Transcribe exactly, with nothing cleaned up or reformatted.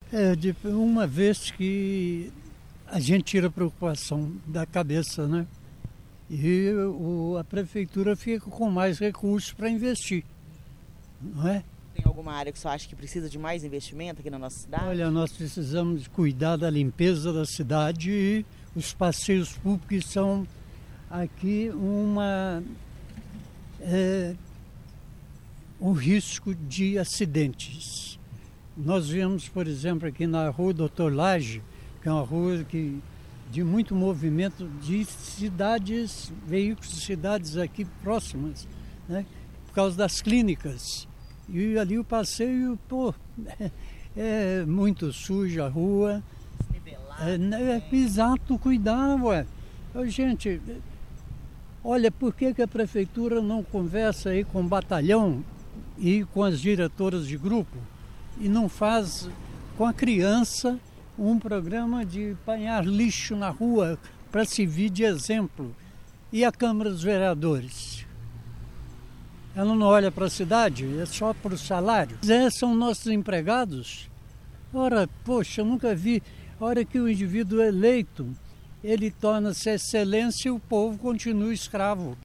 É, de uma vez que a gente tira a preocupação da cabeça, né? E o, a prefeitura fica com mais recursos para investir, não é? Tem alguma área que você acha que precisa de mais investimento aqui na nossa cidade? Olha, nós precisamos cuidar da limpeza da cidade e os passeios públicos são aqui uma, é, um risco de acidentes. Nós vemos, por exemplo, aqui na rua Doutor Lage, que é uma rua que, de muito movimento de cidades, veículos de cidades aqui próximas, né, por causa das clínicas. E ali o passeio, pô, é, é muito suja a rua. É, é, é exato, cuidar, ué. Ô, gente, olha, por que, que a prefeitura não conversa aí com o batalhão e com as diretoras de grupo e não faz com a criança um programa de apanhar lixo na rua para servir de exemplo? E a Câmara dos Vereadores? Ela não olha para a cidade, é só para os salários. É, são nossos empregados. Ora, poxa, eu nunca vi. A hora que o indivíduo é eleito, ele torna-se excelência e o povo continua escravo.